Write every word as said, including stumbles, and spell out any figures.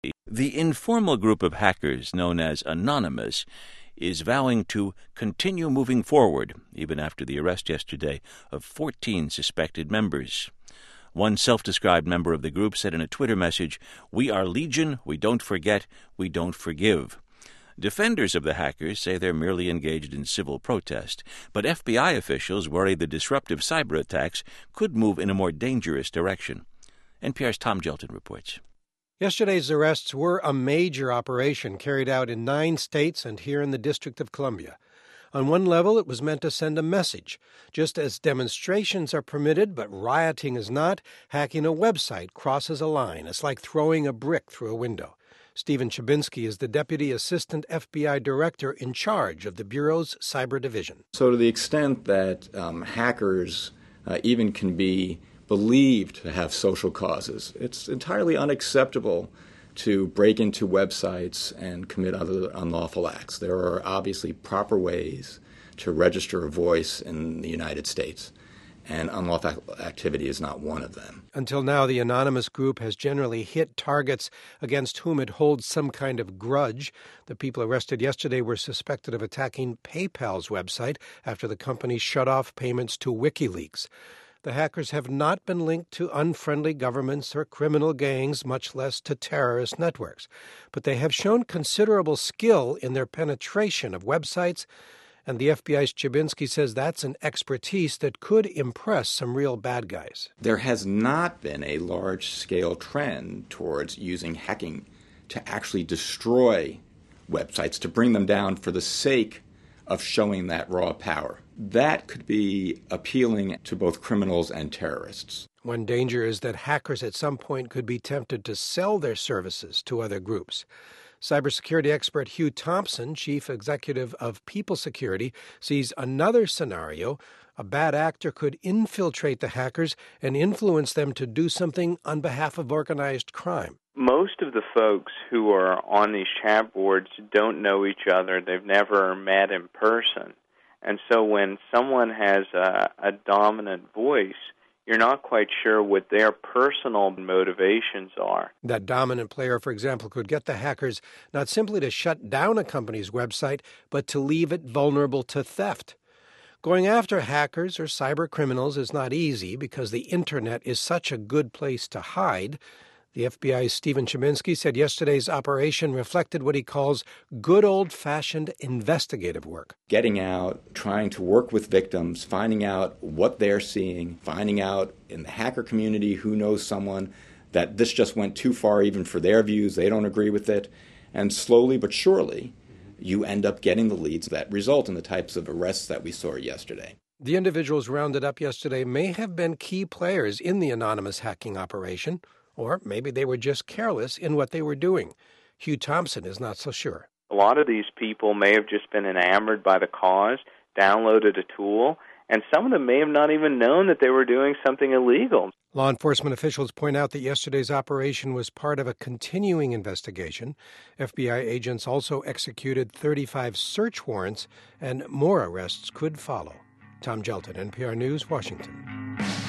The informal group of hackers known as Anonymous is vowing to continue moving forward, even after the arrest yesterday of fourteen suspected members. One self-described member of the group said in a Twitter message, "We are legion, we don't forget, we don't forgive." Defenders of the hackers say they're merely engaged in civil protest, but F B I officials worry the disruptive cyber attacks could move in a more dangerous direction. N P R's Tom Gjelten reports. Yesterday's arrests were a major operation carried out in nine states and here in the District of Columbia. On one level, it was meant to send a message. Just as demonstrations are permitted, but rioting is not, hacking a website crosses a line. It's like throwing a brick through a window. Stephen Chybinski is the Deputy Assistant F B I Director in charge of the Bureau's Cyber Division. So to the extent that um, hackers uh, even can be believed to have social causes, it's entirely unacceptable to break into websites and commit other unlawful acts. There are obviously proper ways to register a voice in the United States, and unlawful activity is not one of them. Until now, the Anonymous group has generally hit targets against whom it holds some kind of grudge. The people arrested yesterday were suspected of attacking PayPal's website after the company shut off payments to WikiLeaks. The hackers have not been linked to unfriendly governments or criminal gangs, much less to terrorist networks. But they have shown considerable skill in their penetration of websites, and the F B I's Chybinski says that's an expertise that could impress some real bad guys. There has not been a large-scale trend towards using hacking to actually destroy websites, to bring them down for the sake of showing that raw power. That could be appealing to both criminals and terrorists. One danger is that hackers at some point could be tempted to sell their services to other groups. Cybersecurity expert Hugh Thompson, chief executive of People Security, sees another scenario. A bad actor could infiltrate the hackers and influence them to do something on behalf of organized crime. Most of the folks who are on these chat boards don't know each other. They've never met in person. And so when someone has a, a dominant voice, you're not quite sure what their personal motivations are. That dominant player, for example, could get the hackers not simply to shut down a company's website, but to leave it vulnerable to theft. Going after hackers or cyber criminals is not easy because the Internet is such a good place to hide. The F B I's Stephen Chybinski said yesterday's operation reflected what he calls good old-fashioned investigative work. Getting out, trying to work with victims, finding out what they're seeing, finding out in the hacker community who knows someone that this just went too far even for their views, they don't agree with it, and slowly but surely you end up getting the leads that result in the types of arrests that we saw yesterday. The individuals rounded up yesterday may have been key players in the anonymous hacking operation, or maybe they were just careless in what they were doing. Hugh Thompson is not so sure. A lot of these people may have just been enamored by the cause, downloaded a tool, and some of them may have not even known that they were doing something illegal. Law enforcement officials point out that yesterday's operation was part of a continuing investigation. F B I agents also executed thirty-five search warrants, and more arrests could follow. Tom Gjelten, N P R News, Washington.